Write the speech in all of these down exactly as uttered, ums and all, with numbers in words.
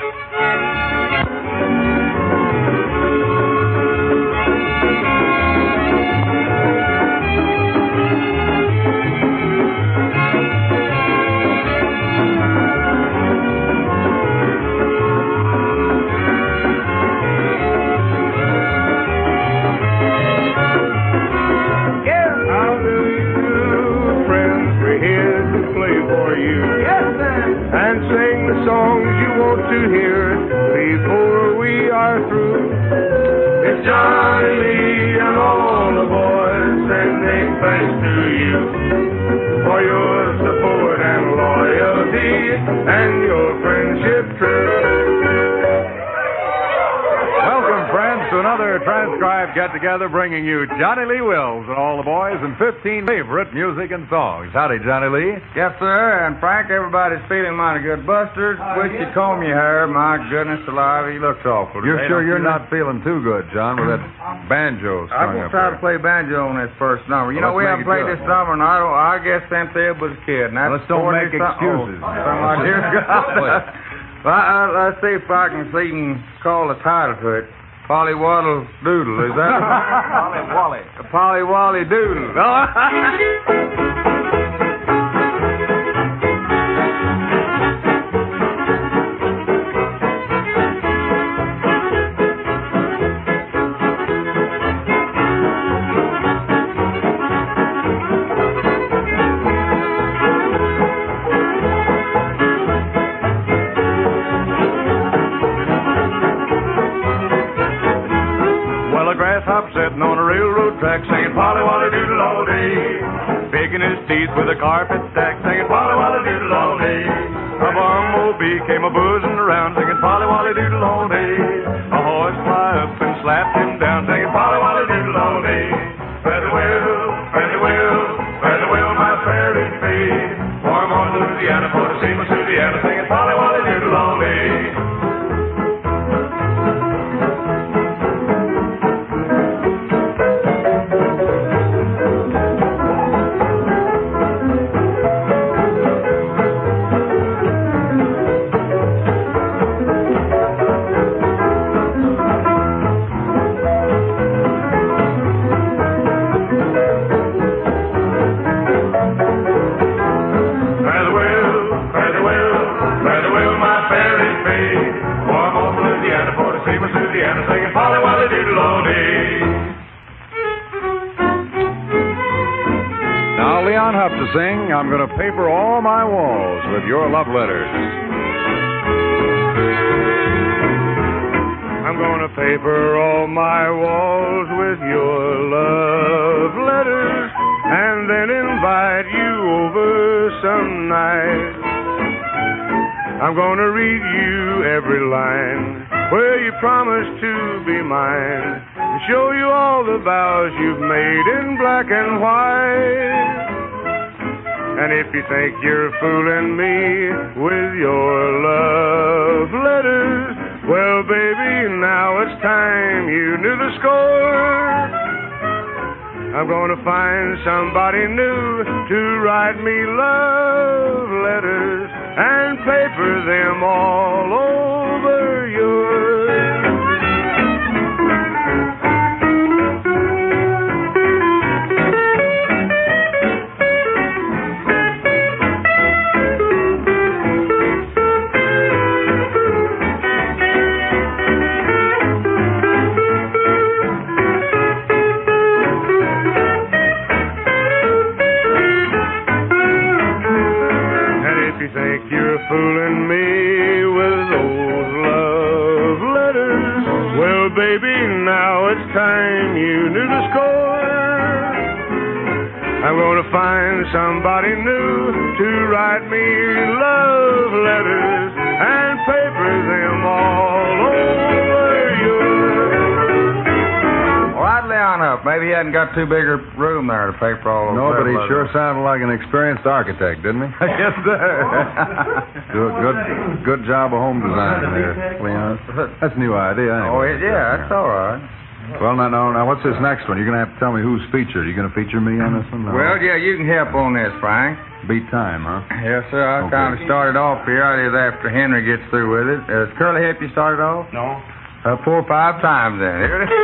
Get-together bringing you Johnny Lee Wills and all the boys and fifteen favorite music and songs. Howdy, Johnny Lee. Yes, sir. And, Frank, everybody's feeling mighty good. Buster, wish you'd comb your hair. My goodness alive, he looks awful. You're today, sure you're you not feeling too good, John, with that banjo strung I'm going to try there. to play banjo on this first number. You Well, know, we let's haven't make it played good. this number, and I, don't, I guess since Ed was a kid. And that's Let's don't make excuses. Oh, my dear God. Well, I, let's see if I can see and call the title to it. Polly Waddle Doodle, is that? Polly Wally. Polly Wally Doodle. Sitting on a railroad track singing Polly Wally Doodle all day. Picking his teeth with a carpet stack singing Polly Wally Doodle all day. A bumblebee came a buzzing around singing Polly Wally Doodle all day. A horse fly up and slapped him down singing Polly Wally Doodle all day. Fare thee well, fare thee well, fare thee well, my fairy fade. Warm on Louisiana for to see my Susiana singing Polly Wally Doodle all day. Sing, I'm going to paper all my walls with your love letters. I'm going to paper all my walls with your love letters and then invite you over some night. I'm going to read you every line where you promised to be mine and show you all the vows you've made in black and white. And if you think you're fooling me with your love letters, well, baby, now it's time you knew the score. I'm going to find somebody new to write me love letters and paper them all over yours. Fooling me with those love letters. Well, baby, now it's time you knew the score. I'm going to find somebody new to write me love letters and paper them all over yours. Well, I'd lay on up. Maybe he hadn't got too big a room there to paper all over. No, but he letters. sure sounded like an experienced architect, didn't he? Yes, sir. Good, good, good job of home design there, Leon. That's a new idea, anyway. Oh, yeah, that's all right. Well, now, now, now, what's this next one? You're going to have to tell me who's featured. Are you going to feature me on this one? No. Well, yeah, you can help on this, Frank. Beat time, huh? Yes, sir. I Okay. kind of started off here. I did after Henry gets through with it. Uh, does Curly help you start it off? No. Uh, four or five times then. Here it is.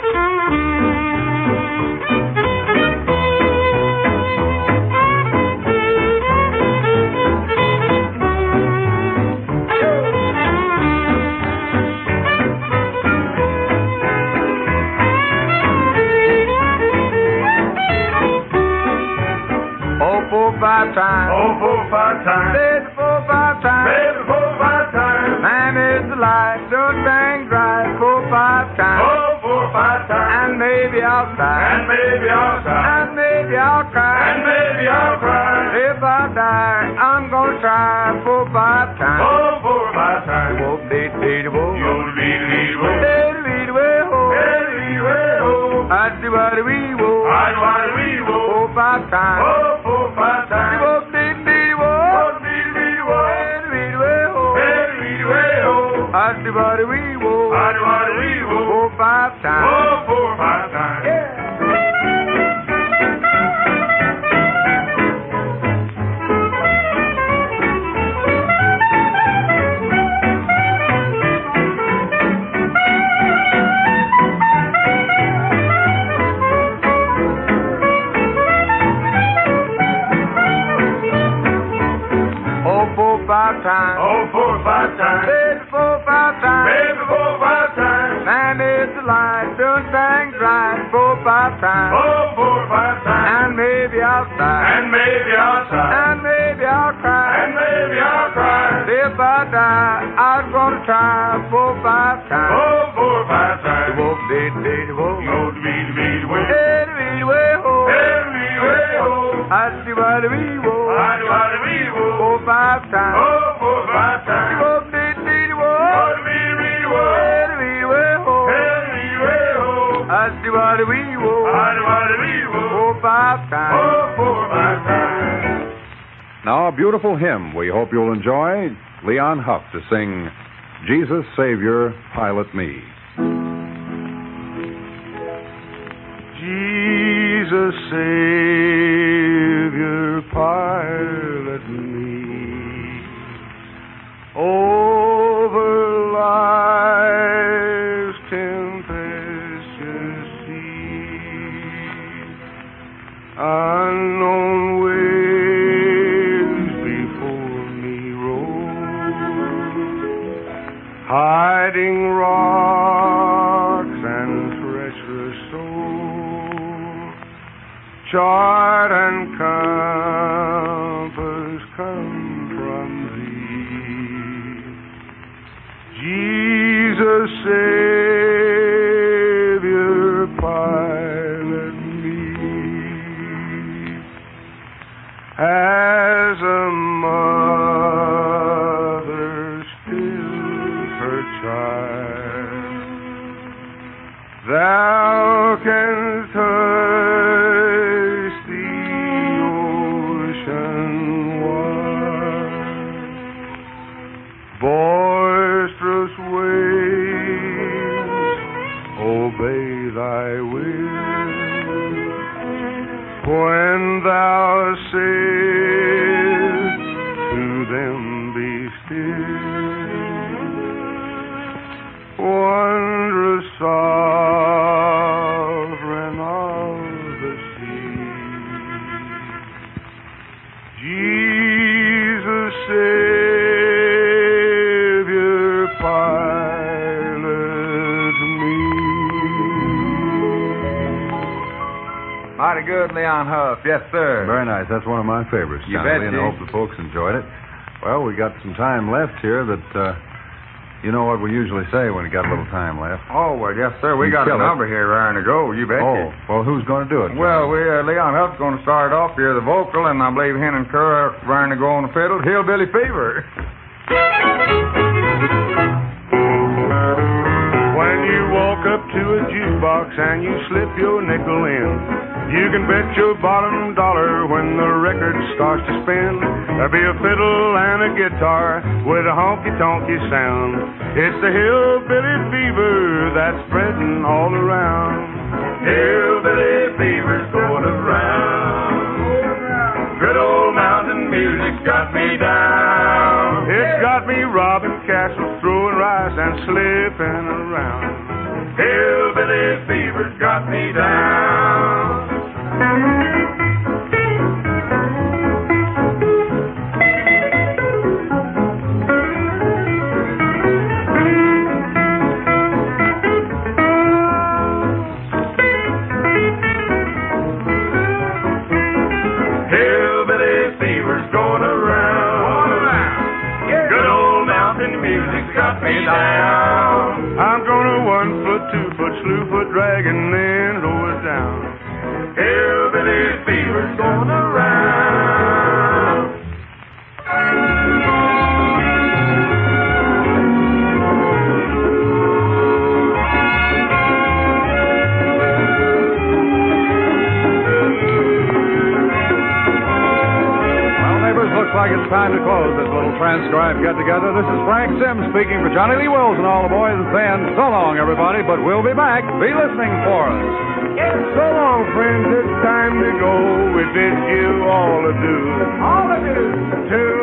Five times. Oh, four, five times. Baby, four, five times. Baby, four, five times. Man is the light, don't bang dry. Four, five times. Oh, four, five times. And maybe I'll cry. And maybe I'll cry. And maybe I'll cry. And maybe I'll cry. If I die, I'm gonna try four, five times. Oh, four, five times. Whoa, dee, dee, whoa. You'll be the way. Dee, dee, way, ho. Hey, way, oh. I do what we will. I do what we will. Four, five times. Oh, four, five times. Whoa, dee, dee, whoa. Oh, be the way. Dee, dee, way, ho. Hey, the way, oh. I do what we will. I do what we will. Four, five times. Oh, four, five times. Yeah. Five times. Oh, four, five times. Baby, four, five times. Baby, four, five times. Man is the light, don't bang dry. Four, five times. Oh, four, five times. And maybe I'll cry. And maybe I'll cry. And maybe I'll cry. And maybe I'll cry. If I die, I'm gonna try four, five times. Oh, four, five times. Whoa, dee, dee, whoa. You'll be the way. Hey, dee, way, ho. Hey, the way, oh. I see what we will. I do what we will. Four, five times. Oh, four, five times. Whoa, dee, dee, whoa. Oh, the way, oh. Hey, dee, way, ho. Hey, the way, oh. I see what we will. I do what we will. Four, five times. Oh, four, five times. Now, a beautiful hymn we hope you'll enjoy. Leon Huff to sing Jesus Savior, Pilot Me. Jesus Savior, pilot me over life's tempestuous sea. Unknown waves before me roll, hiding rocks and treacherous souls. Chart and compass come from thee. Jesus, Savior, pilot me. As a mother stills her child, thou canst hurst the ocean wide. Boisterous waves, obey thy will. When thou sayest to them, be still. Wondrous sovereign of the sea, Jesus, Savior, pilot me. Mighty good, Leon Huff. Yes, sir. Very nice. That's one of my favorites, You Johnny, bet, and I G. hope the folks enjoyed it. Well, we got some time left here that, uh, you know what we usually say when we got a little time left. Oh, well, yes, sir. We You got a kill it. number here raring to go. You bet. Oh, well, who's going to do it? Well, we uh, Leon Huff's going to start off here, the vocal, and I believe Hen and Kerr are raring to go on the fiddle. Hillbilly Fever. When you walk up to a jukebox and you slip your nickel in, You can bet your bottom dollar when the record starts to spin, there'll be a fiddle and a guitar with a honky-tonky sound. It's the hillbilly fever that's spreading all around. Hillbilly fever's going around. Good old mountain music's got me down. It's got me robbing castles, throwing rice and slipping around. Hillbilly fever's got me down. Hillbilly fever's going around. Good old mountain music's got me down. I'm gonna one foot, two foot, slew foot, drag and then lower it down. Hillbilly fever's going around. Well, neighbors, looks like it's time to close this little transcribed get-together. This is Frank Sims speaking for Johnny Lee Wills and all the boys and saying so long, everybody, but we'll be back. Be listening for us. So long, friends, it's time to go. We bid you all adieu. All of you. Till